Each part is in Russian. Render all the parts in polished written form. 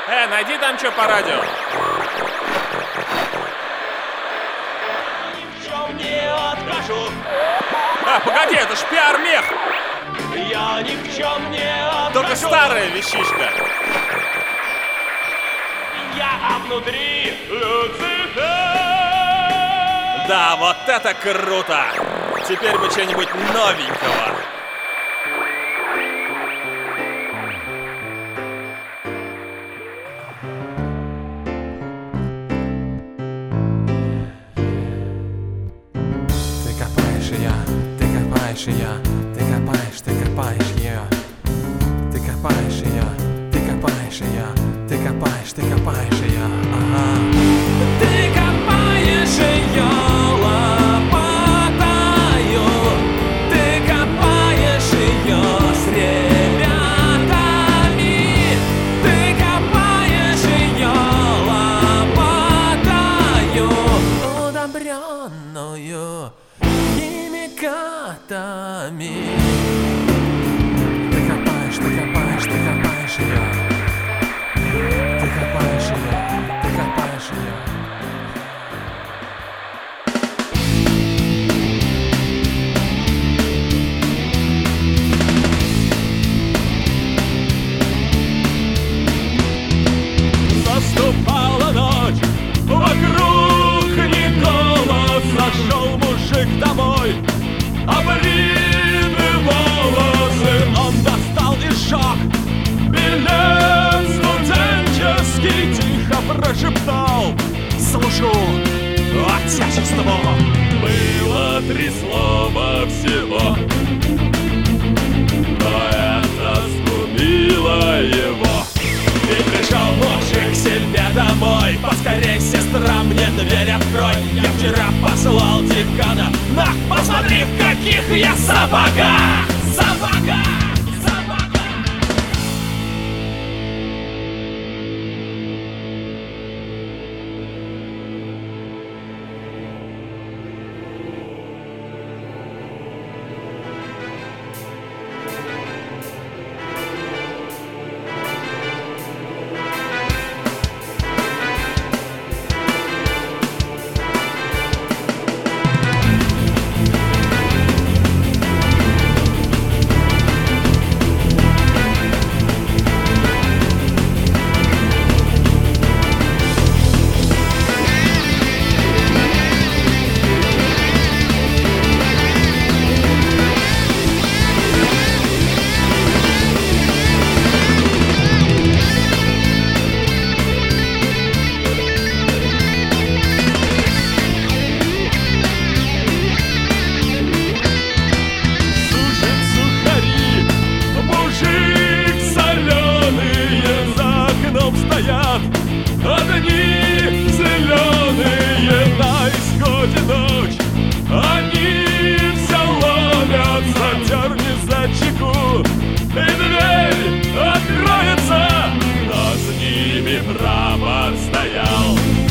Найди там что по радио. Ни в чем не откажу. Погоди, это ж пиар-мех. Я ни в чем не откажу. Только старая вещичка. Я внутри Люцифер. Да, вот это круто. Теперь бы что-нибудь новенького. Ее, ты копаешь ее, ты копаешь ее, ты копаешь ее, ты копаешь ее, ага. Ты копаешь ее лопатою, ты копаешь ее с ребятами, ты копаешь ее лопатою, удобренную химикатами. Ты копаешь ее. Ты копаешь ее. Наступала ночь, вокруг никого. Зашел мужик домой, обритые волосы. Он достал и сжег билет студенческий. Тихо прошептал: служу отечеству. Было 3 слова всего, но это сгубило его. И пришел мужик к себе домой. Поскорей, сестра, мне дверь открой. Я вчера послал декана. На, посмотри, в каких я сапогах! Одни зеленые на исходе ночь. Они все ловят, задерни за чеку, и дверь откроется, но с ними прапор стоял.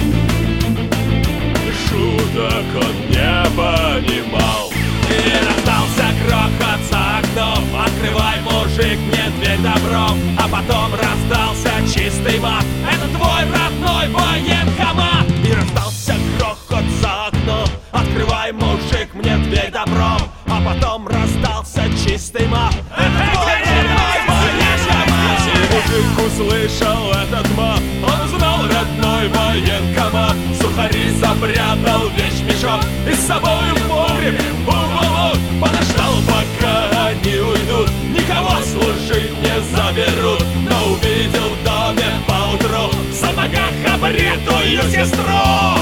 Шуток он не понимал. И раздался грохот за окном. Открывай, мужик, мне дверь добром. А потом раздался чистый мат: это твой родной военкомат. И раздался грохот за окном. Открывай, мужик, мне дверь добром. А потом раздался чистый мат: это твой родной военкомат. И мужик услышал этот мат. Он узнал родной военкомат. Сухари запрятал вещмешок и с собой в погреб уволок. Подождал, пока они уйдут, никого служить не заберут. Но увидел в доме поутру в сапогах обритую сестру.